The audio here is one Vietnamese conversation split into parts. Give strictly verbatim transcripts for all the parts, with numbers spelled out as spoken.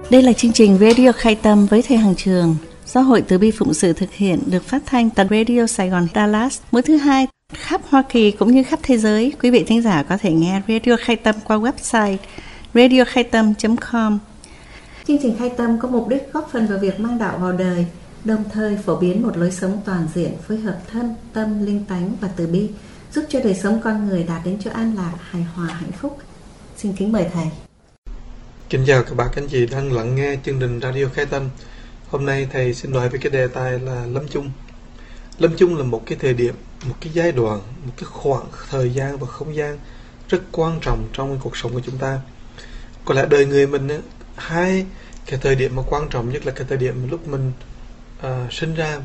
Đây là chương trình Radio Khai Tâm với Thầy Hằng Trường do Hội Từ Bi Phụng Sự thực hiện, được phát thanh tại Radio Sài Gòn Dallas mỗi thứ hai khắp Hoa Kỳ cũng như khắp thế giới. Quý vị thính giả có thể nghe Radio Khai Tâm qua website radio khai tâm chấm com. Chương trình Khai Tâm có mục đích góp phần vào việc mang đạo vào đời, đồng thời phổ biến một lối sống toàn diện phối hợp thân, tâm, linh tánh và từ bi, giúp cho đời sống con người đạt đến chỗ an lạc, hài hòa, hạnh phúc. Xin kính mời Thầy. Kính chào các bạn, các anh chị đang lắng nghe chương trình Radio Khai Tâm. Hôm nay Thầy xin nói về cái đề tài là lâm chung. Lâm chung là một cái thời điểm, một cái giai đoạn, một cái khoảng thời gian và không gian rất quan trọng trong cuộc sống của chúng ta. Có lẽ đời người mình, hai cái thời điểm mà quan trọng nhất là cái thời điểm lúc mình uh, sinh ra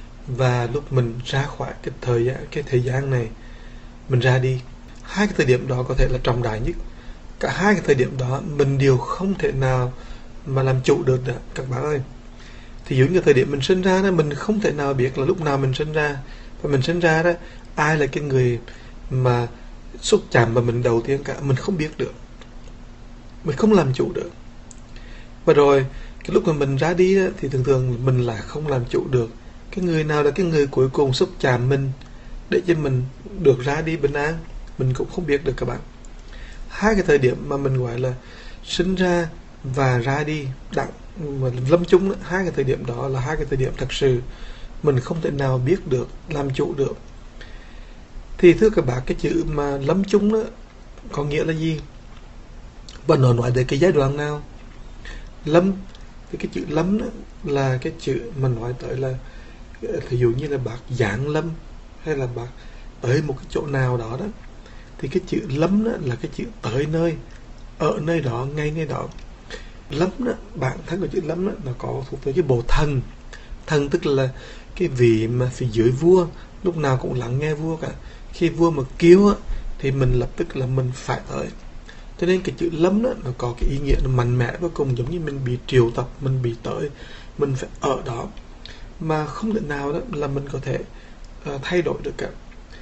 và lúc mình ra khỏi cái thời gian, cái thời gian này mình ra đi. Hai cái thời điểm đó có thể là trọng đại nhất. Cả hai cái thời điểm đó mình đều không thể nào mà làm chủ được đó, các bạn ơi. Thì giống như thời điểm mình sinh ra đó, mình không thể nào biết là lúc nào mình sinh ra. Và mình sinh ra đó, ai là cái người mà xúc chạm vào mình đầu tiên cả, mình không biết được. Mình không làm chủ được. Và rồi cái lúc mà mình ra đi đó, thì thường thường mình lại không làm chủ được. Cái người nào là cái người cuối cùng xúc chạm mình để cho mình được ra đi bình an, mình cũng không biết được các bạn. Hai cái thời điểm mà mình gọi là sinh ra và ra đi đặng mà lâm chung đó, hai cái thời điểm đó là hai cái thời điểm thật sự mình không thể nào biết được, làm chủ được. Thì thưa các bạn, cái chữ mà lâm chung đó có nghĩa là gì? Và nó nói về cái giai đoạn nào? Lâm, thì cái chữ lâm đó là cái chữ mà nói tới là ví dụ như là bác giáng lâm hay là bác tới một cái chỗ nào đó đó, thì cái chữ lâm đó là cái chữ tới nơi, ở nơi đó, ngay nơi đó. Lâm đó, bản thân của chữ lâm đó nó có thuộc về cái bộ thần. Thần tức là cái vị mà phía dưới vua, lúc nào cũng lắng nghe vua cả. Khi vua mà kêu á, thì mình lập tức là mình phải tới. Cho nên cái chữ lâm đó nó có cái ý nghĩa nó mạnh mẽ vô cùng, giống như mình bị triệu tập, mình bị tới, mình phải ở đó, mà không thể nào đó là mình có thể uh, thay đổi được cả.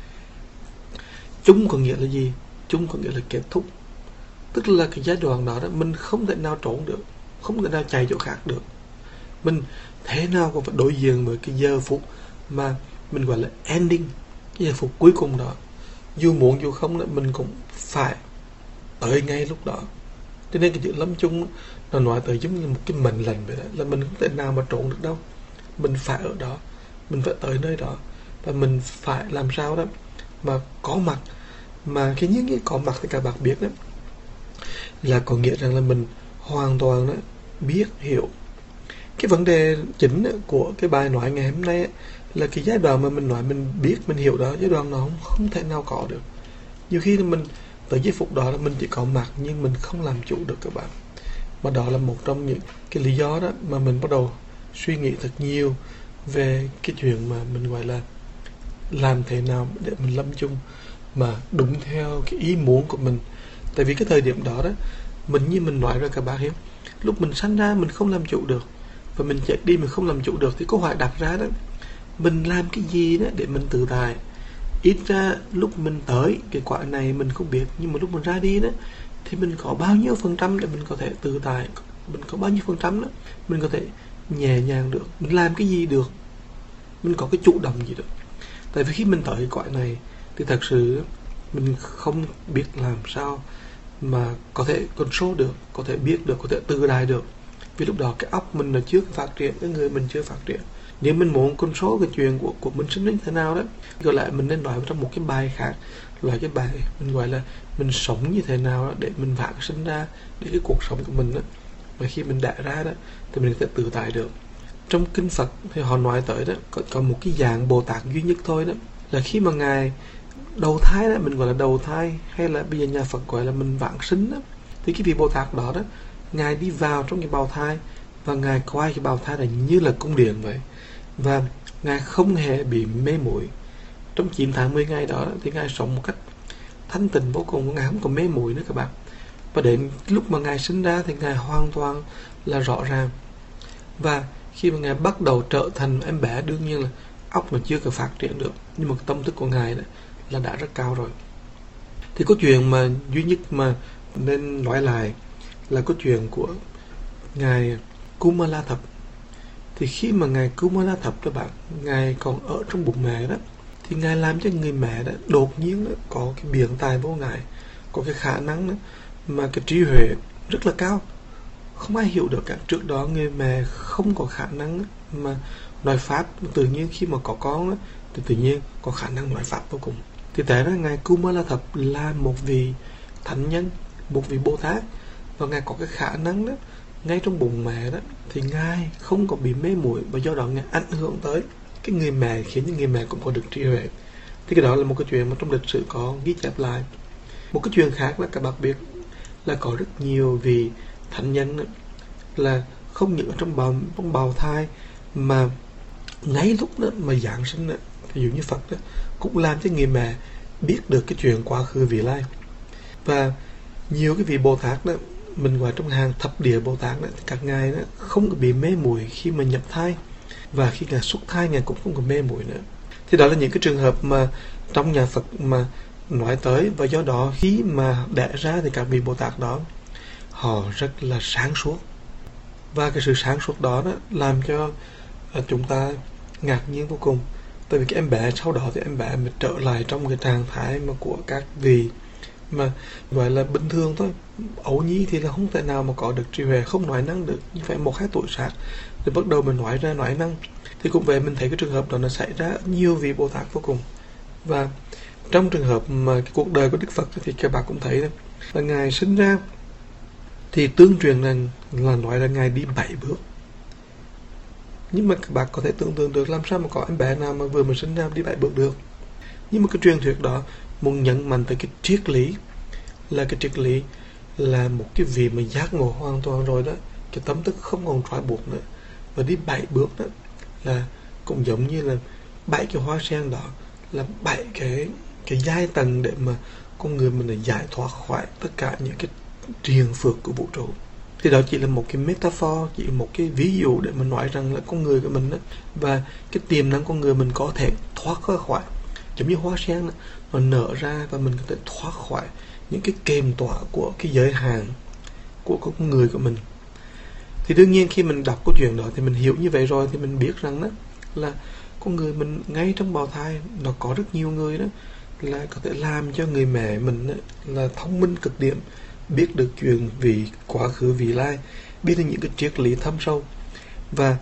Chung có nghĩa là gì? Chung có nghĩa là kết thúc. Tức là cái giai đoạn đó, đó mình không thể nào trốn được, không thể nào chạy chỗ khác được. Mình thế nào cũng phải đối diện với cái giờ phút mà mình gọi là ending, cái giờ phút cuối cùng đó. Dù muốn dù không đó, mình cũng phải tới ngay lúc đó. Cho nên cái chữ lâm chung nó nói tới giống như một cái mệnh lệnh vậy đó, là mình không thể nào mà trốn được đâu. Mình phải ở đó, mình phải tới nơi đó, và mình phải làm sao đó mà có mặt. Mà cái những cái có mặt thì các bạn biết đó là có nghĩa rằng là mình hoàn toàn đó biết, hiểu. Cái vấn đề chính của cái bài nói ngày hôm nay là cái giai đoạn mà mình nói mình biết, mình hiểu đó, giai đoạn nó không, không thể nào có được. Nhiều khi mình tới giây phút đó là mình chỉ có mặt nhưng mình không làm chủ được các bạn. Mà đó là một trong những cái lý do đó mà mình bắt đầu suy nghĩ thật nhiều về cái chuyện mà mình gọi là làm thế nào để mình lâm chung mà đúng theo cái ý muốn của mình. Tại vì cái thời điểm đó đó, mình như mình nói rồi các bạn hiểu, lúc mình sanh ra mình không làm chủ được, và mình chết đi mình không làm chủ được, thì câu hỏi đặt ra đó, mình làm cái gì đó để mình tự tại. Ít ra lúc mình tới cái quả này mình không biết, nhưng mà lúc mình ra đi đó thì mình có bao nhiêu phần trăm để mình có thể tự tại, mình có bao nhiêu phần trăm đó mình có thể nhẹ nhàng được, mình làm cái gì được, mình có cái chủ động gì được. Tại vì khi mình tới cái quả này thì thật sự mình không biết làm sao mà có thể control được, có thể biết được, có thể tự đại được. Vì lúc đó cái óc mình là chưa phát triển, cái người mình chưa phát triển. Nếu mình muốn control cái chuyện của, của mình sinh đến thế nào đó, gọi lại mình nên nói trong một cái bài khác, là cái bài mình gọi là mình sống như thế nào đó để mình vãng sinh ra, để cái cuộc sống của mình đó, mà khi mình đẻ ra đó thì mình có thể tự tại được. Trong kinh Phật thì họ nói tới đó, có, có một cái dạng Bồ Tát duy nhất thôi đó, là khi mà Ngài đầu thai đó, mình gọi là đầu thai, hay là bây giờ nhà Phật gọi là mình vãng sinh đó, thì cái vị Bồ Tát đó đó, Ngài đi vào trong cái bào thai, và Ngài coi cái bào thai này như là cung điện vậy, và Ngài không hề bị mê muội. Trong chín tháng mười ngày đó thì Ngài sống một cách thanh tịnh vô cùng, Ngài không còn mê muội nữa các bạn. Và đến lúc mà Ngài sinh ra thì Ngài hoàn toàn là rõ ràng. Và khi mà Ngài bắt đầu trở thành em bé, đương nhiên là óc nó chưa có phát triển được, nhưng mà cái tâm thức của Ngài đó là đã rất cao rồi. Thì có chuyện mà duy nhất mà nên nói lại là có chuyện của ngài Kumala Thập. Thì khi mà ngài Kumala Thập các bạn, ngài còn ở trong bụng mẹ đó, thì ngài làm cho người mẹ đó đột nhiên đó, có cái biện tài vô ngài, có cái khả năng đó, mà cái trí huệ rất là cao, không ai hiểu được cả. Trước đó người mẹ không có khả năng đó, mà nói pháp, tự nhiên khi mà có con đó, thì tự nhiên có khả năng nói pháp vô cùng. Thì tại đó ngài Kumala Thập là một vị thánh nhân, một vị Bồ Tát, và ngài có cái khả năng đó ngay trong bụng mẹ đó, thì ngài không có bị mê muội, và do đó ngài ảnh hưởng tới cái người mẹ, khiến những người mẹ cũng có được trí huệ. Thì cái đó là một cái chuyện mà trong lịch sử có ghi chép lại. Một cái chuyện khác là các bạn biết là có rất nhiều vị thánh nhân đó, là không những ở trong bào, trong bào thai, mà ngay lúc đó mà giáng sinh đó, ví dụ như Phật đó, cũng làm cho người mẹ biết được cái chuyện quá khứ vị lai. Và nhiều cái vị Bồ Tát đó, mình gọi trong hàng thập địa Bồ Tát đó, thì các ngài đó không có bị mê muội khi mà nhập thai, và khi ngài xuất thai ngài cũng không có mê muội nữa. Thì đó là những cái trường hợp mà trong nhà Phật mà nói tới, và do đó khi mà đẻ ra thì các vị Bồ Tát đó họ rất là sáng suốt, và cái sự sáng suốt đó, đó làm cho uh, chúng ta ngạc nhiên vô cùng. Tại vì cái em bé sau đó thì em bé mới trở lại trong cái trạng thái mà của các vị mà gọi là bình thường thôi. Ấu nhi thì là không thể nào mà có được trí huệ, không nói năng được, nhưng phải một hai tuổi sát rồi bắt đầu mình nói ra nói năng. Thì cũng vậy, mình thấy cái trường hợp đó nó xảy ra nhiều vị Bồ Tát vô cùng. Và trong trường hợp mà cái cuộc đời của Đức Phật thì các bạn cũng thấy đó, là ngài sinh ra thì tương truyền là, là nói là ngài đi bảy bước. Nhưng mà các bạn có thể tưởng tượng được làm sao mà có em bé nào mà vừa mới sinh ra đi bảy bước được. Nhưng mà cái truyền thuyết đó muốn nhấn mạnh tới cái triết lý, là cái triết lý là một cái vị mà giác ngộ hoàn toàn rồi đó, cái tâm thức không còn trói buộc nữa. Và đi bảy bước đó là cũng giống như là bảy cái hoa sen đó, là bảy cái cái giai tầng để mà con người mình giải thoát khỏi tất cả những cái triền phược của vũ trụ. Thì đó chỉ là một cái metaphor, chỉ một cái ví dụ để mình nói rằng là con người của mình đó, và cái tiềm năng con người mình có thể thoát khỏi, giống như hoa sen đó, nó nở ra và mình có thể thoát khỏi những cái kềm tỏa của cái giới hạn của con người của mình. Thì đương nhiên khi mình đọc câu chuyện đó thì mình hiểu như vậy rồi, thì mình biết rằng đó là con người mình ngay trong bào thai nó có rất nhiều người đó là có thể làm cho người mẹ mình đó, là thông minh cực điểm, biết được chuyện vì quá khứ vị lai, biết được những cái triết lý thâm sâu. Và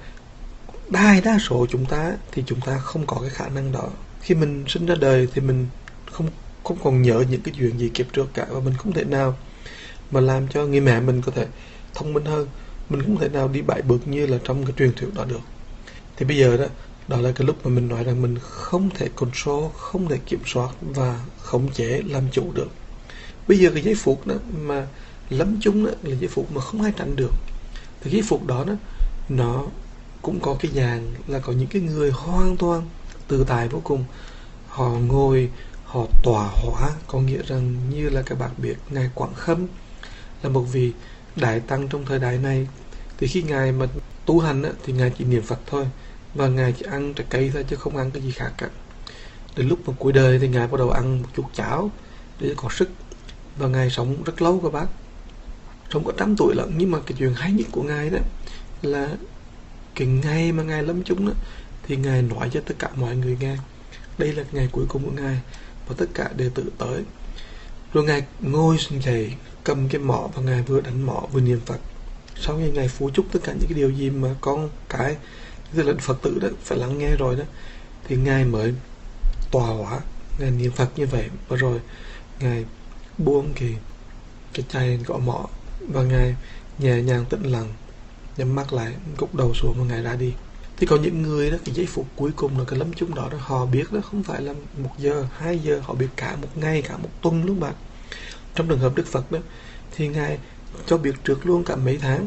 đại đa số chúng ta thì chúng ta không có cái khả năng đó. Khi mình sinh ra đời thì mình không không còn nhớ những cái chuyện gì kiếp trước cả, và mình không thể nào mà làm cho người mẹ mình có thể thông minh hơn. Mình không thể nào đi bảy bước như là trong cái truyền thuyết đó được. Thì bây giờ đó, đó là cái lúc mà mình nói rằng mình không thể control, không thể kiểm soát và khống chế làm chủ được. Bây giờ cái giây phút đó mà lâm chung đó là giây phút mà không ai tránh được. Thì giây phút đó, đó nó cũng có cái dạng là có những cái người hoàn toàn tự tại vô cùng. Họ ngồi, họ tỏa hóa, có nghĩa rằng như là các bạn biết ngài Quảng Khâm là một vị đại tăng trong thời đại này. Thì khi ngài mà tu hành á, thì ngài chỉ niệm Phật thôi, và ngài chỉ ăn trái cây thôi chứ không ăn cái gì khác cả. Đến lúc mà cuối đời thì ngài bắt đầu ăn một chút cháo để có sức, và ngài sống rất lâu các bác, sống có trăm tuổi lận. Nhưng mà cái chuyện hay nhất của ngài đó là cái ngày mà ngài lâm chung đó, thì ngài nói cho tất cả mọi người nghe đây là ngày cuối cùng của ngài, và tất cả đều tự tới. Rồi ngài ngồi xuống dậy, cầm cái mõ, và ngài vừa đánh mõ vừa niệm Phật. Sau khi ngài phú chúc tất cả những cái điều gì mà con cái tức là Phật tử đó phải lắng nghe rồi đó, thì ngài mới tọa hóa, ngài niệm Phật như vậy. Và rồi ngài buông cái cái chai gõ mõ, và ngài nhẹ nhàng tĩnh lặng, nhắm mắt lại, gục đầu xuống, và ngài ra đi. Thì có những người đó, cái giây phút cuối cùng là cái lâm chung đó, đó họ biết đó không phải là một giờ, hai giờ, họ biết cả một ngày, cả một tuần luôn bạn. Trong trường hợp Đức Phật đó thì ngài cho biết trước luôn cả mấy tháng,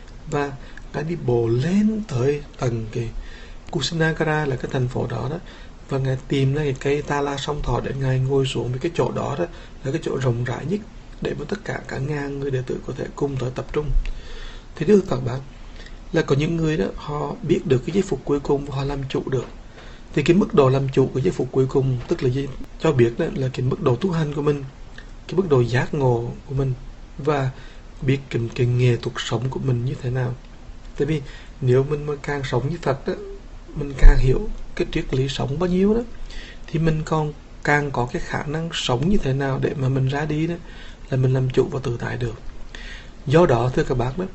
và ngài đi bộ lên tới tầng cái Kusinagara là cái thành phố đó đó, và ngài tìm ra cái cây Ta La Song Thọ để ngài ngồi xuống. Với cái chỗ đó đó là cái chỗ rộng rãi nhất để mà tất cả cả ngàn người đệ tử có thể cùng tới tập trung. Thì thưa các bạn, là có những người đó họ biết được cái giây phút cuối cùng và họ làm chủ được. Thì cái mức độ làm chủ của giây phút cuối cùng tức là gì? Cho biết đó là cái mức độ tu hành của mình, cái mức độ giác ngộ của mình, và biết cái, cái nghệ thuật sống của mình như thế nào. Tại vì nếu mình mà càng sống như Phật đó, mình càng hiểu cái triết lý sống bao nhiêu đó, thì mình còn càng có cái khả năng sống như thế nào để mà mình ra đi đó là mình làm chủ và tự tại được. Do đó thưa các bác đó,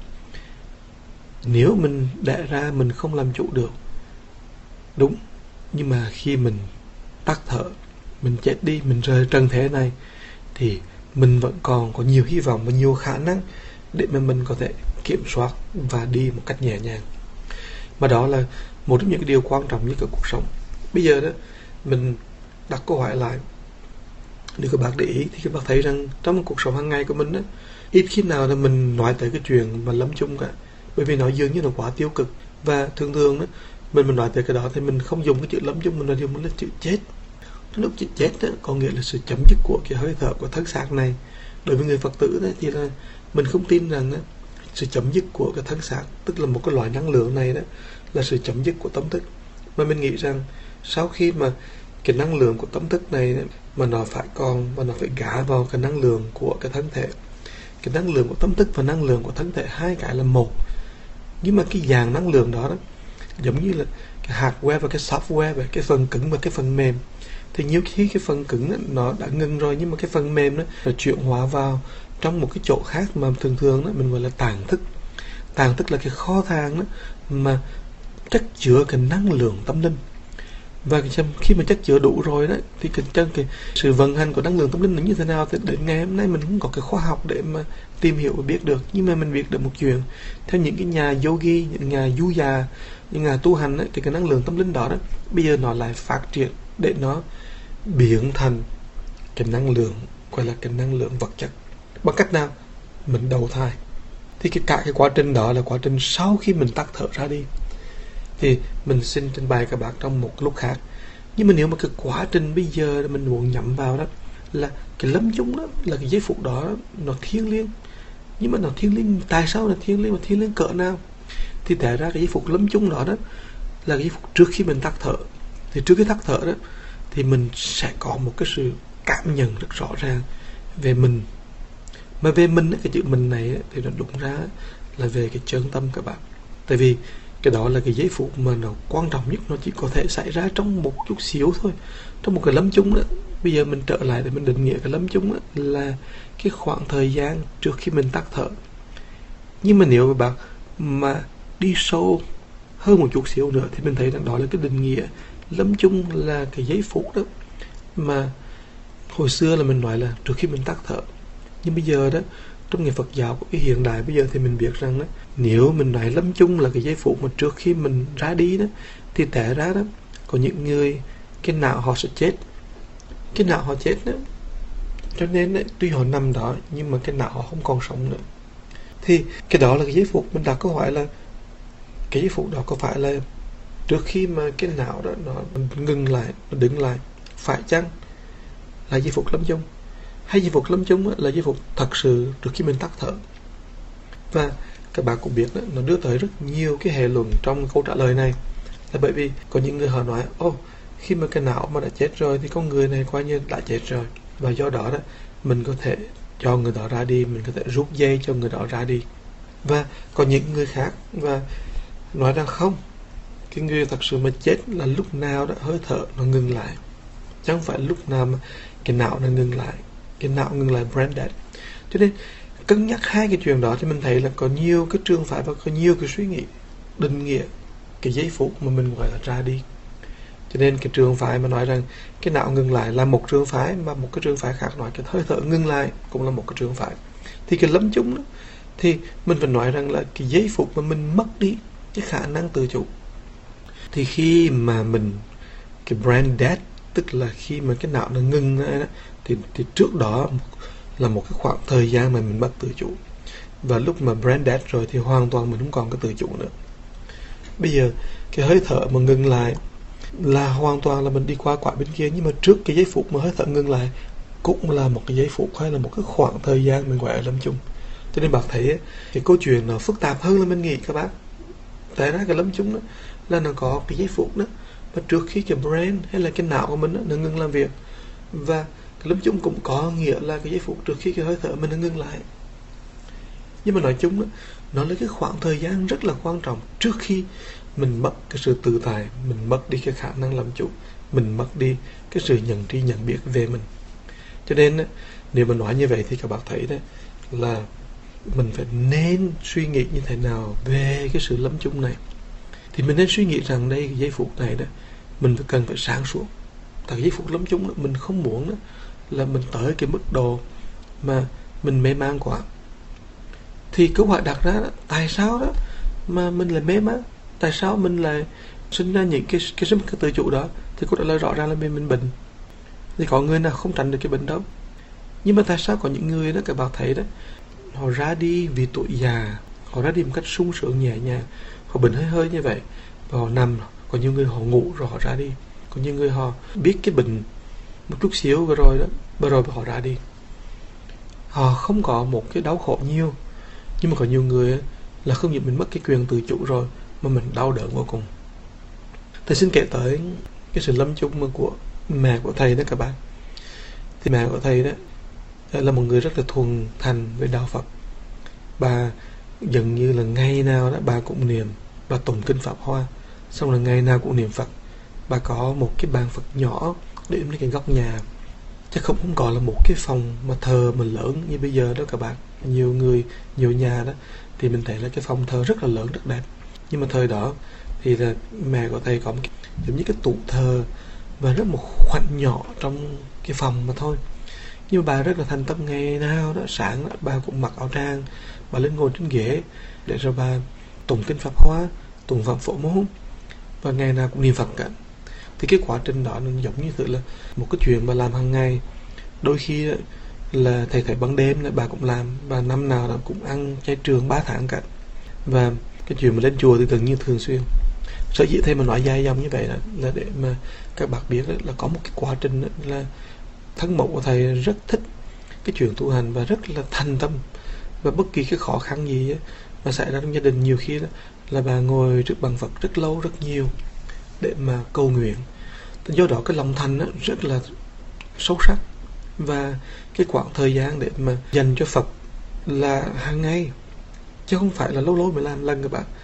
nếu mình đẻ ra mình không làm chủ được, đúng, nhưng mà khi mình tắt thở, mình chết đi, mình rời trần thế này, thì mình vẫn còn có nhiều hy vọng và nhiều khả năng để mà mình có thể kiểm soát và đi một cách nhẹ nhàng. Mà đó là một trong những cái điều quan trọng nhất ở cuộc sống. Bây giờ đó, mình đặt câu hỏi lại, nếu các bạn để ý thì các bạn thấy rằng trong cuộc sống hàng ngày của mình đó, ít khi nào là mình nói tới cái chuyện mà lâm chung cả, bởi vì nó dường như nó quá tiêu cực. Và thường thường đó, mình mình nói tới cái đó thì mình không dùng cái chữ lâm chung, mình là dùng là chữ chết. Lúc chữ chết đó, có nghĩa là sự chấm dứt của cái hơi thở của thân xác này. Đối với người Phật tử đó, thì là mình không tin rằng đó, sự chấm dứt của cái thân xác, tức là một cái loại năng lượng này đó, là sự chấm dứt của tâm thức. Mà mình nghĩ rằng sau khi mà cái năng lượng của tâm thức này đó, mà nó phải còn và nó phải gả vào cái năng lượng của cái thân thể. Cái năng lượng của tâm thức và năng lượng của thân thể hai cái là một. Nhưng mà cái dạng năng lượng đó, đó giống như là cái hardware và cái software, và cái phần cứng và cái phần mềm. Thì nhiều khi cái phần cứng đó, nó đã ngừng rồi, nhưng mà cái phần mềm đó là chuyển hóa vào trong một cái chỗ khác mà thường thường đó mình gọi là tàng thức. Tàng thức là cái kho tàng đó mà chất chứa cái năng lượng tâm linh. Và khi mà chất chứa đủ rồi đó, thì cái, cái, cái sự vận hành của năng lượng tâm linh nó như thế nào thì đến ngày hôm nay mình không có cái khoa học để mà tìm hiểu và biết được. Nhưng mà mình biết được một chuyện, theo những cái nhà yogi, những nhà du già, những nhà tu hành ấy, thì cái năng lượng tâm linh đó đó bây giờ nó lại phát triển để nó biến thành cái năng lượng gọi là cái năng lượng vật chất. Bằng cách nào? Mình đầu thai. Thì cái cả cái quá trình đó là quá trình sau khi mình tắt thở ra đi. Thì mình xin trình bày các bạn trong một lúc khác. Nhưng mà nếu mà cái quá trình bây giờ mình muốn nhắm vào đó là cái lâm chung đó, là cái giây phút đó nó thiêng liêng. Nhưng mà nó thiêng liêng, tại sao nó thiêng liêng và thiêng liêng cỡ nào? Thì tại ra cái giây phút lâm chung đó đó là cái giây phút trước khi mình tắt thở. Thì trước khi tắt thở đó thì mình sẽ có một cái sự cảm nhận rất rõ ràng về mình. Mà về mình, cái chữ mình này thì nó đúng ra là về cái chân tâm các bạn. Tại vì cái đó là cái giây phút mà nó quan trọng nhất, nó chỉ có thể xảy ra trong một chút xíu thôi, trong một cái lâm chung đó. Bây giờ mình trở lại để mình định nghĩa cái lâm chung đó là cái khoảng thời gian trước khi mình tắt thở. Nhưng mà nếu các bạn mà đi sâu hơn một chút xíu nữa thì mình thấy rằng đó là cái định nghĩa lâm chung là cái giây phút đó mà hồi xưa là mình nói là trước khi mình tắt thở. Nhưng bây giờ đó, trong nghệ Phật giáo của cái hiện đại bây giờ thì mình biết rằng đó, nếu mình nói lâm chung là cái giây phút mà trước khi mình ra đi đó, thì té ra đó có những người cái não họ sẽ chết, cái não họ chết đó, cho nên đấy, tuy họ nằm đó nhưng mà cái não họ không còn sống nữa. Thì cái đó là cái giây phút mình đặt câu hỏi là cái giây phút đó có phải là trước khi mà cái não đó nó ngừng lại, nó đứng lại, phải chăng là giây phút lâm chung? Hay giây phút lâm chung là giây phút thật sự trước khi mình tắt thở? Và các bạn cũng biết đó, nó đưa tới rất nhiều cái hệ luận trong câu trả lời này. Là bởi vì có những người họ nói, ô, oh, khi mà cái não mà đã chết rồi thì con người này coi như đã chết rồi, và do đó đó mình có thể cho người đó ra đi, mình có thể rút dây cho người đó ra đi. Và có những người khác và nói rằng không, cái người thật sự mà chết là lúc nào đó hơi thở nó ngừng lại, chứ không phải lúc nào mà cái não nó ngừng lại, cái não ngừng lại brain dead. Cho nên cân nhắc hai cái chuyện đó thì mình thấy là có nhiều cái trường phái và có nhiều cái suy nghĩ định nghĩa cái giây phút mà mình gọi là ra đi. Cho nên cái trường phái mà nói rằng cái não ngừng lại là một trường phái, mà một cái trường phái khác nói cái hơi thở ngừng lại cũng là một cái trường phái. Thì cái lâm chung đó, thì mình phải nói rằng là cái giây phút mà mình mất đi cái khả năng tự chủ. Thì khi mà mình cái brain dead, tức là khi mà cái não nó ngừng lại đó, thì, thì trước đó là một cái khoảng thời gian mà mình mất tự chủ. Và lúc mà brain dead rồi thì hoàn toàn mình không còn cái tự chủ nữa. Bây giờ cái hơi thở mà ngừng lại là hoàn toàn là mình đi qua quả bên kia. Nhưng mà trước cái giây phút mà hơi thở ngừng lại cũng là một cái giây phút hay là một cái khoảng thời gian mình gọi là lâm chung. Cho nên bạn thấy cái câu chuyện nó phức tạp hơn là mình nghĩ các bác. Tại ra cái lâm chung đó là nó có cái giây phút đó mà trước khi cái brain hay là cái não của mình đó, nó ngừng làm việc. Và cái lâm chung cũng có nghĩa là cái giây phút trước khi cái hơi thở mình nó ngừng lại. Nhưng mà nói chung đó, nó là cái khoảng thời gian rất là quan trọng trước khi mình mất cái sự tự tại, mình mất đi cái khả năng làm chủ, mình mất đi cái sự nhận tri nhận biết về mình. Cho nên đó, nếu mà nói như vậy thì các bạn thấy đó là mình phải nên suy nghĩ như thế nào về cái sự lâm chung này. Thì mình nên suy nghĩ rằng đây cái giây phút này đó mình phải cần phải sáng suốt. Tại giây phút lâm chung đó, mình không muốn đó là mình tới cái mức độ mà mình mê man quá. Thì câu hỏi đặt ra đó, tại sao đó mà mình lại mê man? Tại sao mình lại sinh ra những cái cái sức tự chủ đó? Thì câu trả lời rõ ràng là mình mình bệnh. Thì có người nào không tránh được cái bệnh đâu. Nhưng mà tại sao có những người đó các bạn thấy đó, họ ra đi vì tuổi già, họ ra đi một cách sung sướng nhẹ nhàng, họ bệnh hơi hơi như vậy và họ nằm. Có nhiều người họ ngủ rồi họ ra đi, có nhiều người họ biết cái bệnh một chút xíu vừa rồi đó, vừa rồi họ ra đi, họ không có một cái đau khổ nhiều. Nhưng mà có nhiều người là không những mình mất cái quyền tự chủ rồi mà mình đau đớn vô cùng. Thầy xin kể tới cái sự lâm chung của mẹ của thầy đó các bạn. Thì mẹ của thầy đó là một người rất là thuần thành với đạo Phật. Bà gần như là ngày nào đó bà cũng niệm, bà tụng kinh Pháp Hoa, xong là ngày nào cũng niệm Phật. Bà có một cái bàn Phật nhỏ để đến cái góc nhà, chứ không không còn là một cái phòng mà thờ mà lớn như bây giờ đó các bạn. Nhiều người, nhiều nhà đó thì mình thấy là cái phòng thờ rất là lớn, rất đẹp. Nhưng mà thời đó thì là mẹ của thầy có một cái, giống như cái tủ thờ và rất một khoảnh nhỏ trong cái phòng mà thôi. Nhưng mà bà rất là thành tâm, ngày nào đó sáng đó, bà cũng mặc áo trang, bà lên ngồi trên ghế để rồi bà tụng kinh Pháp Hoa, tụng Pháp Phổ Môn, và ngày nào cũng niệm Phật cả. Thì cái quá trình đó nó giống như tự là một cái chuyện bà làm hàng ngày. Đôi khi là thầy thấy ban đêm là bà cũng làm, và năm nào là cũng ăn chay trường ba tháng cả. Và cái chuyện mà lên chùa thì gần như thường xuyên. Sở dĩ thầy mà nói dài dòng như vậy là, là để mà các bạn biết đó, là có một cái quá trình đó, là thân mẫu của thầy rất thích cái chuyện tu hành và rất là thành tâm. Và bất kỳ cái khó khăn gì ấy, mà xảy ra trong gia đình, nhiều khi đó, là bà ngồi trước bàn Phật rất lâu, rất nhiều để mà cầu nguyện. Do đó cái lòng thành đó rất là sâu sắc. Và cái khoảng thời gian để mà dành cho Phật là hàng ngày, chứ không phải là lâu lâu mới làm lần các bạn.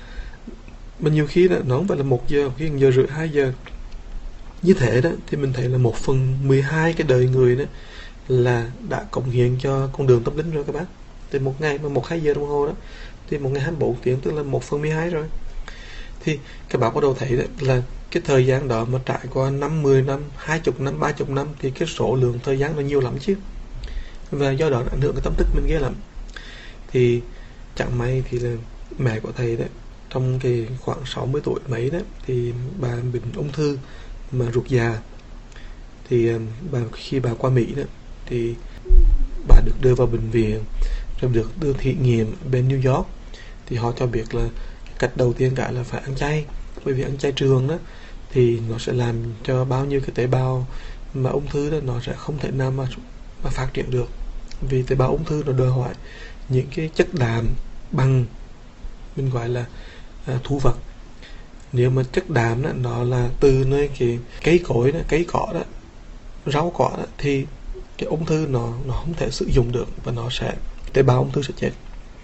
Mà nhiều khi đó, nó không phải là một giờ, khi một giờ rưỡi, hai giờ. Như thế đó thì mình thấy là một phần mười hai cái đời người đó là đã cống hiến cho con đường tâm linh rồi các bác. Từ một ngày mà một hai giờ đồng hồ đó, thì một ngày hai mươi bốn tiếng tức là một phần mười hai rồi. Thì các bạn bắt đầu thấy đó, là cái thời gian đó mà trải qua năm, mười năm, hai mươi năm, ba mươi năm thì cái số lượng thời gian nó nhiều lắm chứ. Và do đó nó ảnh hưởng cái tâm thức mình ghê lắm. Thì chẳng may thì là mẹ của thầy đó, trong cái khoảng sáu mươi tuổi mấy đó, thì bà bị ung thư mà ruột già. Thì bà khi bà qua Mỹ đó thì bà được đưa vào bệnh viện, rồi được đưa thử nghiệm bên New York. Thì họ cho biết là cách đầu tiên cả là phải ăn chay, bởi vì ăn chay trường đó thì nó sẽ làm cho bao nhiêu cái tế bào mà ung thư đó nó sẽ không thể nào mà mà phát triển được, vì tế bào ung thư nó đòi hỏi những cái chất đạm bằng, mình gọi là à, thu vật. Nếu mà chất đạm đó, nó là từ nơi cái cây cối đó, cây cỏ đó, rau cỏ đó, thì cái ung thư nó nó không thể sử dụng được và nó sẽ tế bào ung thư sẽ chết.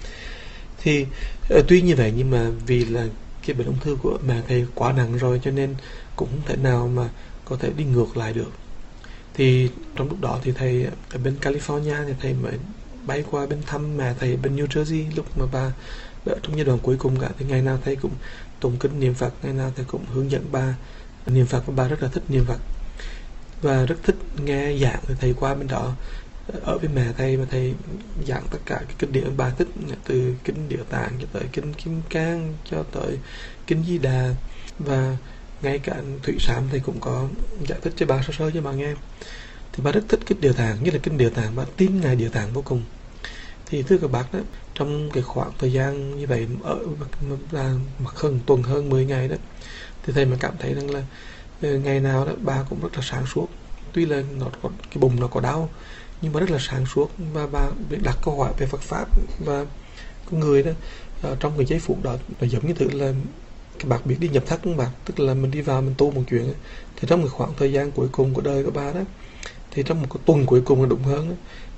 Thì uh, tuy như vậy nhưng mà vì là cái bệnh ung thư của mẹ thầy quá nặng rồi, cho nên cũng không thể nào mà có thể đi ngược lại được. Thì trong lúc đó thì thầy ở bên California thì thầy mới bay qua bên thăm mẹ thầy bên New Jersey, lúc mà bà ở trong giai đoạn cuối cùng cả. Thì ngày nào thầy cũng tụng kinh niệm Phật, ngày nào thầy cũng hướng dẫn bà niệm Phật, và bà rất là thích niệm Phật và rất thích nghe giảng. Thì thầy qua bên đó ở với mẹ thầy và thầy giảng tất cả cái kinh điển bà thích, từ kinh Địa Tạng cho tới kinh Kim Cang cho tới kinh Di Đà, và ngay cả Thủy Sám thầy cũng có giải thích cho bà sơ sơ cho bà nghe. Thì bà rất thích kinh Địa Tạng, như là kinh Địa Tạng, bà tin ngài Địa Tạng vô cùng. Thì thưa các bác đó, trong cái khoảng thời gian như vậy ở là mặc hơn tuần, hơn mười ngày đó, thì thầy mà cảm thấy rằng là ngày nào đó bà cũng rất là sáng suốt. Tuy là nó có, cái bụng nó có đau, nhưng mà rất là sáng suốt, và bà đặt câu hỏi về Phật pháp. Và con người đó uh, trong cái giây phút đó nó giống như tự là các bạn biết đi nhập thất không bạn, tức là mình đi vào mình tu một chuyện ấy. Thì trong cái khoảng thời gian cuối cùng của đời của bà đó, thì trong một cái tuần cuối cùng là đúng hơn đó,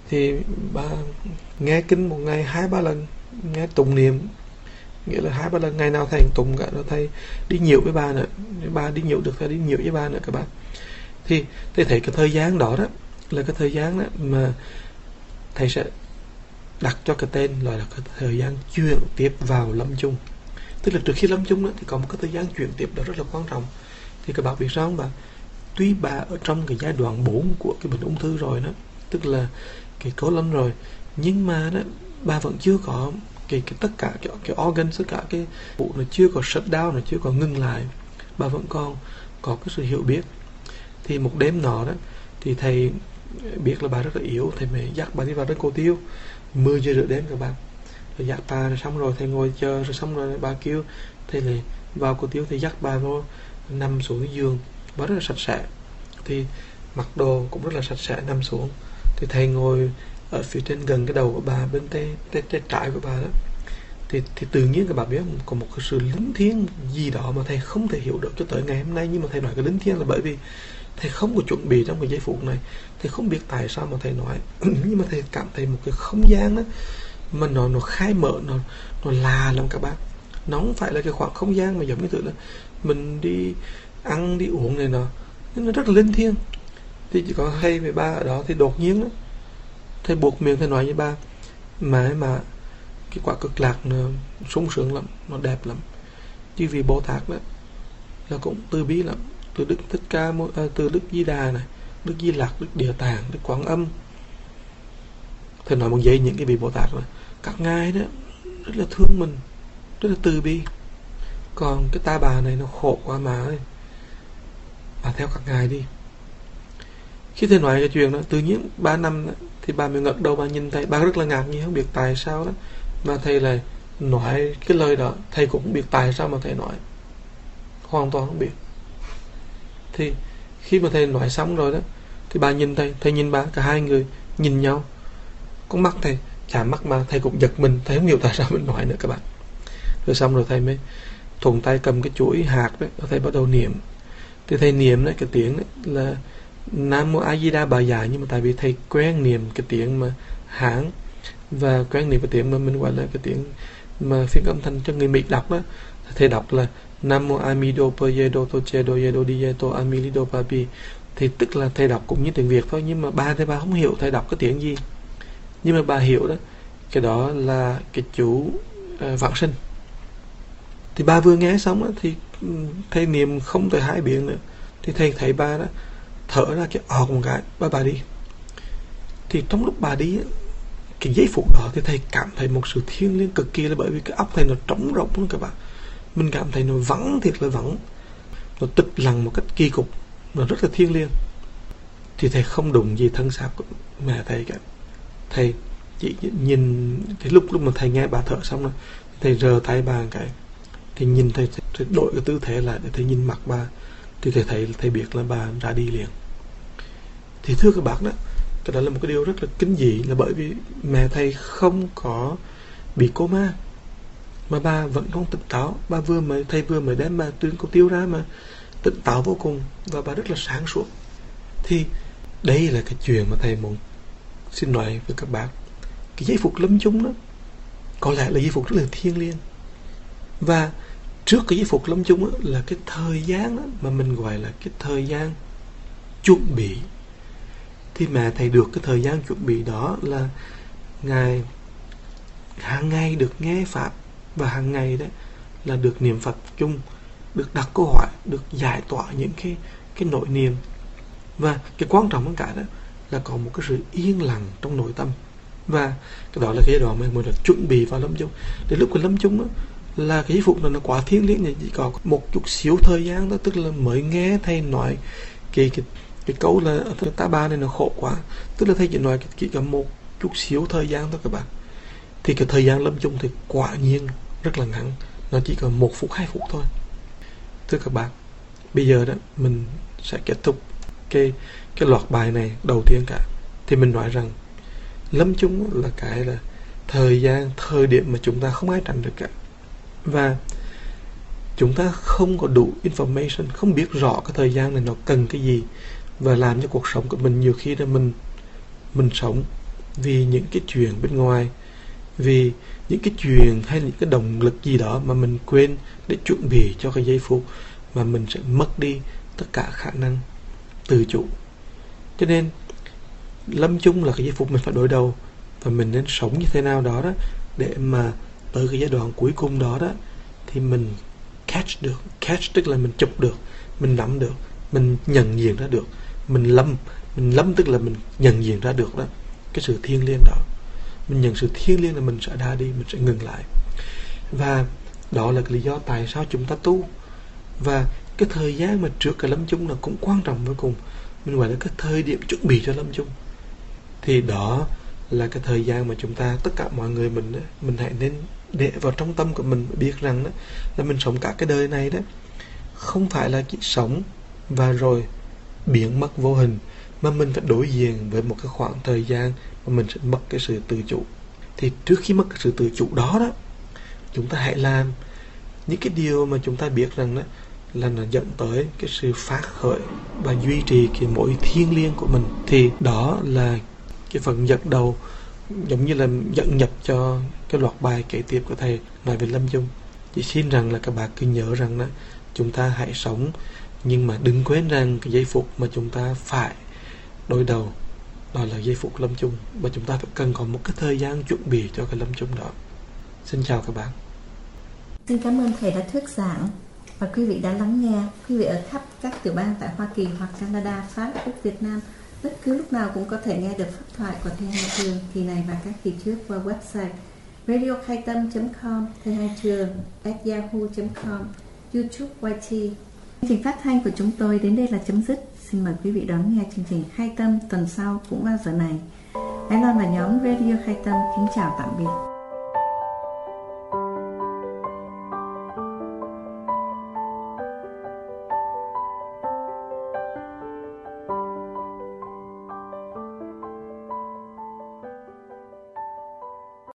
thì bà nghe kinh một ngày hai ba lần, nghe tụng niệm, nghĩa là hai ba lần, ngày nào thầy tụng cả, rồi thầy đi nhiều với bà nữa, bà đi nhiều được thầy đi nhiều với bà nữa các bạn. Thì thầy thấy cái thời gian đó đó là cái thời gian đó mà thầy sẽ đặt cho cái tên gọi là cái thời gian chuyển tiếp vào lâm chung. Tức là trước khi lâm chung đó thì có một cái thời gian chuyển tiếp đó rất là quan trọng. Thì các bạn biết sao không bà? Tuy bà ở trong cái giai đoạn bốn của cái bệnh ung thư rồi đó, tức là cái cố lâm rồi, nhưng mà đó bà vẫn chưa có cái, cái tất cả cái, cái organ, tất cả cái vụ nó chưa có shut down, nó chưa có ngừng lại, bà vẫn còn có cái sự hiểu biết. Thì một đêm nọ đó thì thầy biết là bà rất là yếu, thầy mới dắt bà đi vào đến Cô Tiêu mười giờ rưỡi đêm các bạn. Rồi dắt bà rồi xong rồi thầy ngồi chờ, rồi xong rồi bà kêu thầy lại vào Cô Tiêu, thì dắt bà vô nằm xuống cái giường, bà rất là sạch sẽ, thì mặc đồ cũng rất là sạch sẽ, nằm xuống. Thì thầy ngồi ở phía trên gần cái đầu của bà, bên tay, tay, tay trái của bà đó. Thì, thì tự nhiên các bạn biết có một cái sự linh thiêng gì đó mà thầy không thể hiểu được cho tới ngày hôm nay. Nhưng mà thầy nói cái linh thiêng là bởi vì thầy không có chuẩn bị trong cái giây phút này, thầy không biết tại sao mà thầy nói. Nhưng mà thầy cảm thấy một cái không gian đó mà nó nó khai mở, nó nó lạ lắm các bạn. Nó không phải là cái khoảng không gian mà giống như tự là mình đi ăn đi uống này nọ, nó rất là linh thiêng. Thì chỉ có thầy với ba ở đó, thì đột nhiên đó thầy buộc miệng thầy nói với ba, mà mà cái quả cực lạc nó sung sướng lắm, nó đẹp lắm. Chứ vì Bồ Tát đó là cũng từ bi lắm, từ Đức Thích Ca, à, từ Đức Di Đà này, Đức Di Lặc, Đức Địa Tạng, Đức Quảng Âm. Thầy nói một giây những cái vị Bồ Tát là các ngài đó rất là thương mình, rất là từ bi. Còn cái ta bà này nó khổ quá mà ơi, bà theo các ngài đi. Khi thầy nói cái chuyện đó, tự nhiên ba năm đó, thì bà mới ngẩng đầu bà nhìn thầy, bà rất là ngạc nhiên, không biết tại sao đó mà thầy lại nói cái lời đó. Thầy cũng không biết tại sao mà thầy nói, hoàn toàn không biết. Thì khi mà thầy nói xong rồi đó, thì bà nhìn thầy, thầy nhìn bà, cả hai người nhìn nhau, con mắt thầy chạm mắt mà thầy cũng giật mình, thầy không hiểu tại sao mình nói nữa các bạn. Rồi xong rồi thầy mới thuận tay cầm cái chuỗi hạt đấy, thầy bắt đầu niệm. Thì thầy niệm đấy, cái tiếng đấy là Nam Mô A Di Đà Bà Già, nhưng mà tại vì thầy quen niệm cái tiếng mà Hán và quen niệm cái tiếng mà mình gọi là cái tiếng mà phiên âm thanh cho người Mỹ đọc đó, thầy đọc là Nam Mô Amido Payedo Tochedo Yedo Diyeto Amilido Papi. Thì tức là thầy đọc cũng như tiếng Việt thôi, nhưng mà ba thầy bà không hiểu thầy đọc cái tiếng gì, nhưng mà bà hiểu đó, cái đó là cái chú uh, vãng sinh. Thì ba vừa nghe xong đó, thì thầy niệm không tới hai biến nữa, thì thầy thấy ba đó thở ra cái ọt một cái, ba bà đi. Thì trong lúc bà đi, cái giây phút đó thì thầy cảm thấy một sự thiêng liêng cực kỳ, là bởi vì cái óc thầy nó trống rỗng luôn các bạn. Mình cảm thấy nó vắng, thiệt là vắng, nó tịch lặng một cách kỳ cục, nó rất là thiêng liêng. Thì thầy không đụng gì thân xác của mẹ thầy cả. Thầy chỉ nhìn cái lúc lúc mà thầy nghe bà thở xong rồi, thầy rờ tay bà một cái, thì nhìn thầy, thầy đổi cái tư thế lại để thầy nhìn mặt bà. Thì thầy thấy thầy biết là bà ra đi liền. Thì thưa các bạn đó, cái đó là một cái điều rất là kinh dị, là bởi vì mẹ thầy không có bị coma mà bà vẫn còn tỉnh táo. Bà vừa mới thầy vừa mới đem bà từ Cô Tiêu ra mà tỉnh táo vô cùng, và bà rất là sáng suốt. Thì đây là cái chuyện mà thầy muốn xin nói với các bạn. Cái giây phút lâm chung đó có lẽ là giây phút rất là thiêng liêng, và trước cái giây phút lâm chung đó là cái thời gian đó mà mình gọi là cái thời gian chuẩn bị. Thì mẹ thầy được cái thời gian chuẩn bị đó là ngài hàng ngày được nghe pháp, và hàng ngày đấy là được niệm Phật chung, được đặt câu hỏi, được giải tỏa những cái cái nỗi niềm. Và cái quan trọng hơn cả đó là có một cái sự yên lặng trong nội tâm. Và cái đó là cái giai đoạn mà mình đã chuẩn bị vào lâm chung. Đến lúc cái lâm chung đó là cái giây phút này nó quá thiêng liêng, chỉ có một chút xíu thời gian đó, tức là mới nghe thầy nói cái cái cái câu là ta ba này nó khổ quá, tức là thầy chỉ nói chỉ có một chút xíu thời gian thôi các bạn. Thì cái thời gian lâm chung thì quả nhiên rất là ngắn, nó chỉ có một phút hai phút thôi. Thưa các bạn, bây giờ đó mình sẽ kết thúc cái cái loạt bài này. Đầu tiên cả thì mình nói rằng lâm chung là cái là thời gian, thời điểm mà chúng ta không ai tránh được cả, và chúng ta không có đủ information, không biết rõ cái thời gian này nó cần cái gì, và làm cho cuộc sống của mình nhiều khi là mình mình sống vì những cái chuyện bên ngoài, vì những cái chuyện hay những cái động lực gì đó mà mình quên để chuẩn bị cho cái giây phút mà mình sẽ mất đi tất cả khả năng tự chủ. Cho nên lâm chung là cái giây phút mình phải đối đầu, và mình nên sống như thế nào đó đó để mà tới cái giai đoạn cuối cùng đó đó thì mình catch được. Catch tức là mình chụp được, mình nắm được, mình nhận diện ra được. Mình lâm, mình lâm tức là mình nhận diện ra được đó cái sự thiêng liêng đó. Mình nhận sự thiêng liêng là mình sẽ đa đi, mình sẽ ngừng lại. Và đó là cái lý do tại sao chúng ta tu. Và cái thời gian mà trước cái lâm chung là cũng quan trọng vô cùng. Mình gọi là cái thời điểm chuẩn bị cho lâm chung. Thì đó là cái thời gian mà chúng ta, tất cả mọi người mình mình hãy nên để vào trong tâm của mình, biết rằng đó là mình sống cả cái đời này đó không phải là chỉ sống và rồi biến mất vô hình, mà mình phải đối diện với một cái khoảng thời gian mà mình sẽ mất cái sự tự chủ. Thì trước khi mất cái sự tự chủ đó đó, chúng ta hãy làm những cái điều mà chúng ta biết rằng đó là nó dẫn tới cái sự phát khởi và duy trì cái mối thiêng liêng của mình. Thì đó là cái phần dẫn đầu, giống như là dẫn nhập cho cái loạt bài kế tiếp của thầy nói về lâm chung. Chỉ xin rằng là các bạn cứ nhớ rằng đó, chúng ta hãy sống, nhưng mà đừng quên rằng cái giây phút mà chúng ta phải đối đầu đó là giây phút lâm chung, và chúng ta phải cần có một cái thời gian chuẩn bị cho cái lâm chung đó. Xin chào các bạn. Xin cảm ơn thầy đã thuyết giảng và quý vị đã lắng nghe. Quý vị ở khắp các tiểu bang tại Hoa Kỳ hoặc Canada, Pháp, Úc, Việt Nam bất cứ lúc nào cũng có thể nghe được pháp thoại của thầy Hai Trường kỳ này và các kỳ trước qua website radio khai tâm chấm com, thầy Hai Trường at yahoo chấm com, YouTube y tê. Chương trình phát thanh của chúng tôi đến đây là chấm dứt. Xin mời quý vị đón nghe chương trình Khai Tâm tuần sau cũng vào giờ này. Đài Loan và nhóm Radio Khai Tâm kính chào tạm biệt.